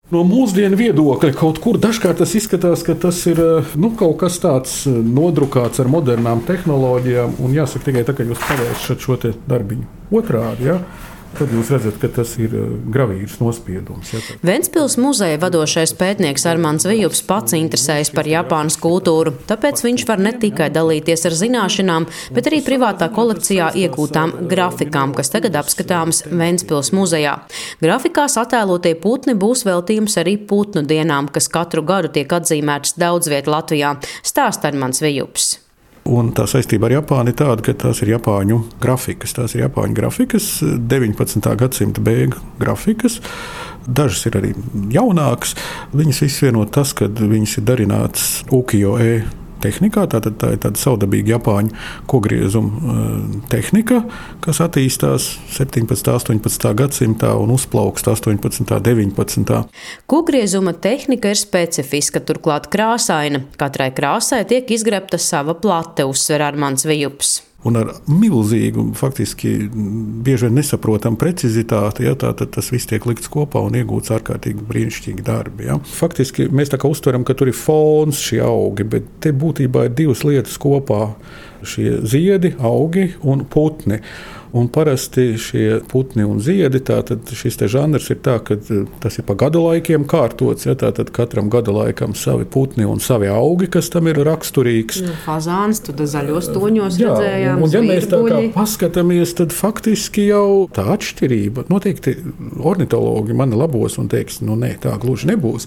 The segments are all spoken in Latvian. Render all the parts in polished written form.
No mūsdienu viedokļa kaut kur dažkārt tas izskatās, ka tas ir kaut kas tāds nodrukāts ar modernām tehnoloģijām. Un jāsaka tikai tā, ka jūs pavēršat šo darbiņu otrādi. Ja? Tad jūs redzat, ka tas ir gravīrs nospiedums. Ja? Ventspils muzeja vadošais pētnieks Armands Vijups pats interesējas par Japānas kultūru, tāpēc viņš var ne tikai dalīties ar zināšanām, bet arī privātā kolekcijā iegūtām grafikām, kas tagad apskatāmas Ventspils muzejā. Grafikās attēlotie putni būs veltījums arī putnu dienām, kas katru gadu tiek atzīmētas daudz viet Latvijā, stāsta Armands Vijups. Un tā saistība ar Japānu ir tāda, ka tās ir Japāņu grafikas. Tās ir Japāņu grafikas, 19. gadsimta beigu grafikas. Dažas ir arī jaunākas. Viņas viss vieno tas, ka viņas ir darinātas ukijo-e tehnikā. Tā ir tāda savdabīga Japāņu kogriezuma tehnika, kas attīstās 17. un 18. gadsimtā un uzplaukst 18. un 19. Kogriezuma tehnika ir specifiska, turklāt krāsaina. Katrai krāsai tiek izgrebta sava plate, uzsver Armands Vijups. Un ar milzīgu, faktiski bieži vien nesaprotamu precizitāti, ja, tad tas viss tiek likts kopā un iegūts ārkārtīgi brīnišķīgi darbi. Ja. Faktiski mēs tā kā uztveram, ka tur ir fons, šie augi, bet te būtībā ir divas lietas kopā. Šie ziedi, augi un putni. Un parasti šie putni un ziedi, tātad šis te žanrs ir tā, ka tas ir pa gadu laikiem kārtots. Ja, tātad katram gada laikam savi putni un savi augi, kas tam ir raksturīgs. Fazāns, tad zaļos toņos redzējām. Un ja mēs tā kā paskatāmies, tad faktiski jau tā atšķirība. Noteikti ornitologi mani labos un teiks, nē, tā gluži nebūs.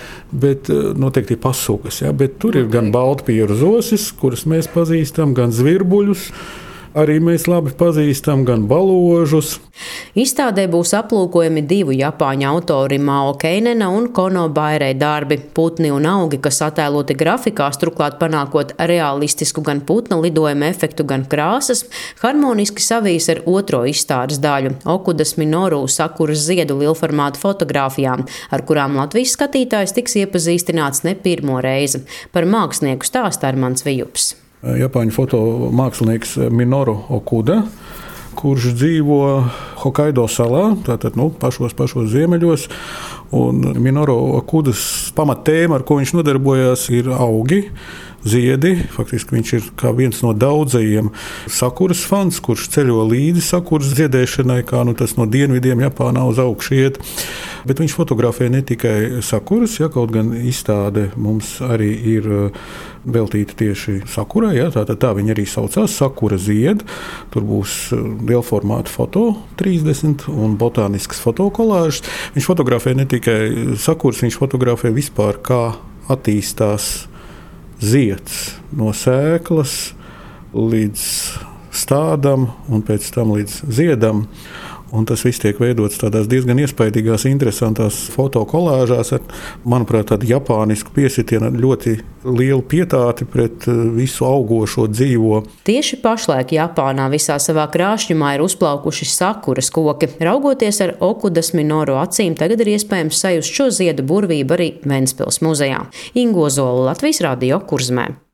Bet noteikti ir pasugas. Ja? Bet tur ir gan baltpieru zosis, kuras mēs pazīstam, gan zvirbuļus. Arī mēs labi pazīstam gan baložus. Izstādē būs aplūkojami divu japāņu autori Mao Keinena un Kono Bairei darbi. Putni un augi, kas attēloti grafikās, turklāt panākot realistisku gan putna lidojuma efektu, gan krāsas, harmoniski savijas ar otro izstādes daļu – Okudas Minoru sakuras ziedu lielformātu fotogrāfijām, ar kurām Latvijas skatītājs tiks iepazīstināts ne pirmo reizi. Par mākslinieku stāsta Armands Vijups. Japāņu fotomākslinieks Minoru Okuda, kurš dzīvo Hokaido salā, tātad pašos ziemeļos. Un Minoru Okudas pamattēma, ar ko viņš nodarbojās, ir augi, ziedi. Faktiski viņš ir kā viens no daudzajiem sakuras fans, kurš ceļo līdzi sakuras ziedēšanai, kā tas no dienvidiem Japānā uz augšu iet. Bet viņš fotografē ne tikai sakuras, ja, kaut gan izstāde mums arī ir veltīta tieši sakurai. Ja, tā viņa arī saucās Sakura zied. Tur būs lielformāta foto 30 un botānisks fotokolāžs. Viņš fotografē ne tikai sakuras, viņš fotografē vispār, kā attīstās zieds no sēklas līdz stādam un pēc tam līdz ziedam. Un tas viss tiek veidots tādās diezgan iespaidīgās, interesantās fotokolāžās ar, manuprāt, tādu japānisku piesitienu, ļoti lielu pietāti pret visu augošo dzīvo. Tieši pašlaik Japānā visā savā krāšņumā ir uzplaukuši sakuras koki. Raugoties ar Okudas Minoru acīm, tagad ir iespējams sajust šo ziedu burvību arī Ventspils muzejā. Ingo Zola, Latvijas Radio, Kurzemē.